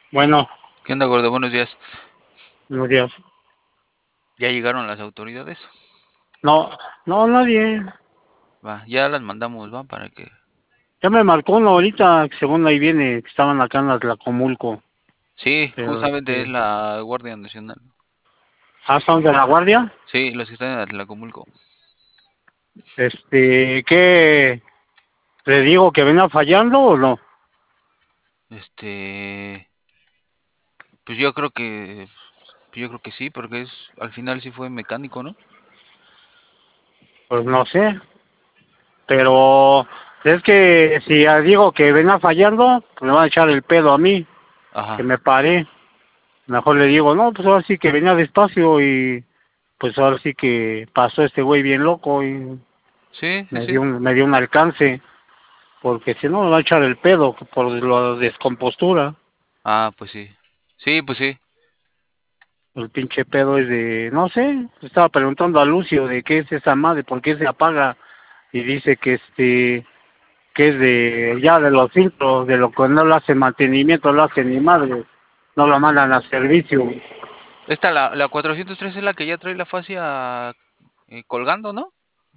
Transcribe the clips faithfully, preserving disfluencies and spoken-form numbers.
Bueno, ¿Qué onda, gordo? Buenos días. buenos días. ¿Ya llegaron las autoridades? No, no, nadie. Va, ya las mandamos, va, para que... Ya me marcó uno ahorita, que según ahí viene, que estaban acá en la Tlacomulco. Sí, Pero, justamente es este, la Guardia Nacional. ¿ah, son de la guardia? Sí, los que están en Atlacomulco. Este, ¿qué? ¿Le digo que venga fallando o no? Este... Pues yo creo que... Yo creo que sí, porque es... Al final sí fue mecánico, ¿no? Pues no sé. Pero es que si ya digo que venga fallando, pues me van a echar el pedo a mí, que Ajá. me paré. Mejor le digo, no, pues ahora sí que venía despacio y pues ahora sí que pasó este güey bien loco y Sí, sí, me sí. dio un, me dio un alcance. Porque si no me va a echar el pedo por la descompostura. Ah, pues sí. Sí, pues sí. El pinche pedo es de, no sé, estaba preguntando a Lucio de qué es esa madre, por qué se apaga y dice que este, que es de ya de los filtros, de lo que no lo hace mantenimiento, lo hace ni madre, no lo mandan a servicio. Esta, la, la cuatrocientos tres es la que ya trae la fascia eh, colgando, ¿no?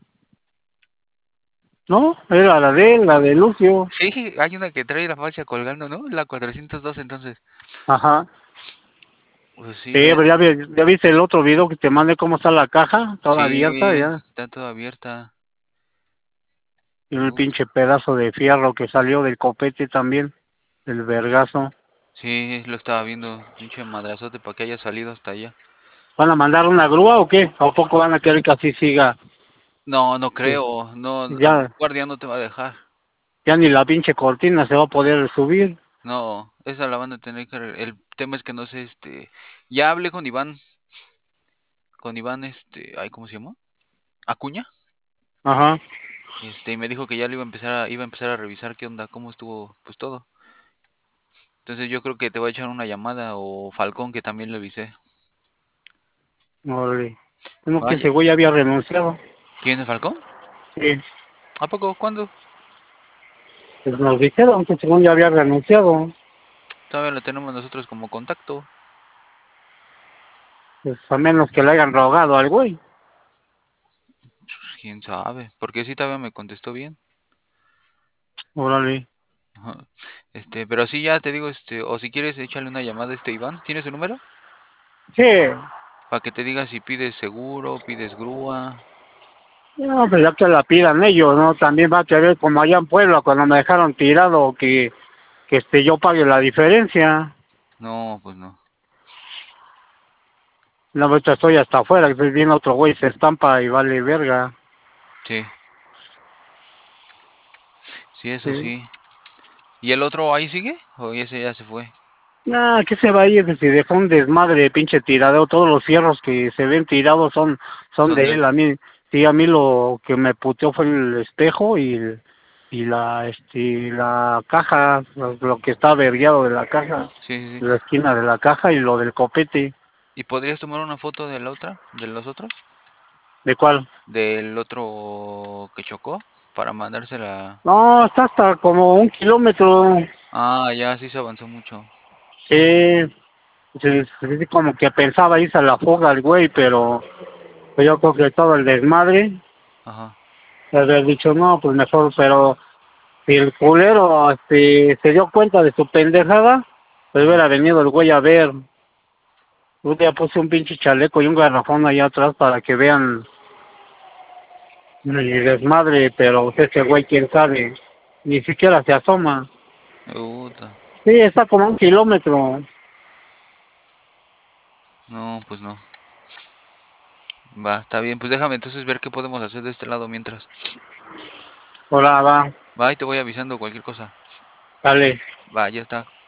No, era la de él, la de Lucio. Sí, hay una que trae la fascia colgando, ¿no? La cuatrocientos dos entonces. Ajá. Pues sí, Sí, ve- pero ya, vi- ya viste el otro video que te mandé cómo está la caja, toda abierta sí, ya. está toda abierta. Y un Uf, pinche pedazo de fierro que salió del copete también, el vergazo. sí, lo estaba viendo, pinche madrazote para que haya salido hasta allá. ¿Van a mandar una grúa o qué? ¿A poco van a querer que así siga? No, no Pues creo, no, el ya, guardia no te va a dejar. ya ni la pinche cortina se va a poder subir. No, esa la van a tener que... arreglar. El tema es que no sé, este... Ya hablé con Iván, con Iván, este... Ay, ¿cómo se llama? Acuña. Ajá, Este, y me dijo que ya le iba a empezar a, iba a empezar a revisar qué onda, cómo estuvo, pues todo. Entonces yo creo que te va a echar una llamada o Falcón que también le avisé. órale. Como que Vaya. ese güey había renunciado. ¿Quién es Falcón? Sí, ¿A poco? ¿Cuándo? pues nos dijeron que según ya había renunciado. Todavía lo tenemos nosotros como contacto. Pues a menos que le hayan rogado al güey. Pues, quién sabe, porque sí todavía me contestó bien. Órale. Ajá. Este, pero sí ya te digo, este, o si quieres échale una llamada a este Iván, ¿tienes su número? Sí, Para que te diga si pides seguro, pides grúa. no, pues ya que la pidan ellos, ¿no? También va a querer como allá en Puebla cuando me dejaron tirado que, que este yo pague la diferencia. No, pues no. No, ahorita estoy hasta afuera, que viene otro güey, se estampa y vale verga. Sí, sí, eso Sí. sí. ¿Y el otro ahí sigue? ¿O ese ya se fue? Nah, ¿qué se va a ir? Si dejó un desmadre de pinche tiradero, todos los fierros que se ven tirados son, son Son de de él. él. A mí, sí, a mí lo que me puteó fue el espejo y, y la, este, la caja, lo, lo que está averiado de la caja, Sí, sí, sí. la esquina de la caja y lo del copete. ¿Y podrías tomar una foto de la otra? ¿De los otros? ¿De cuál? ¿Del otro que chocó? Para mandársela. No, está hasta como un kilómetro. Ah, ya, sí se avanzó mucho. Sí, sí, sí, como que pensaba irse a la fuga el güey, pero pues yo creo que todo el desmadre, Ajá. le había dicho no, pues mejor, pero si el culero este, se dio cuenta de su pendejada, pues Ujú. hubiera venido el güey a ver. Un día puse un pinche chaleco y un garrafón allá atrás para que vean el desmadre, pero pues, ese güey, quién sabe, ni siquiera se asoma. Puta. Sí, está como un kilómetro. No, pues no. Va, está bien. Pues déjame entonces ver qué podemos hacer de este lado mientras. Ahora va, Va, y te voy avisando cualquier cosa. dale. Va, ya está.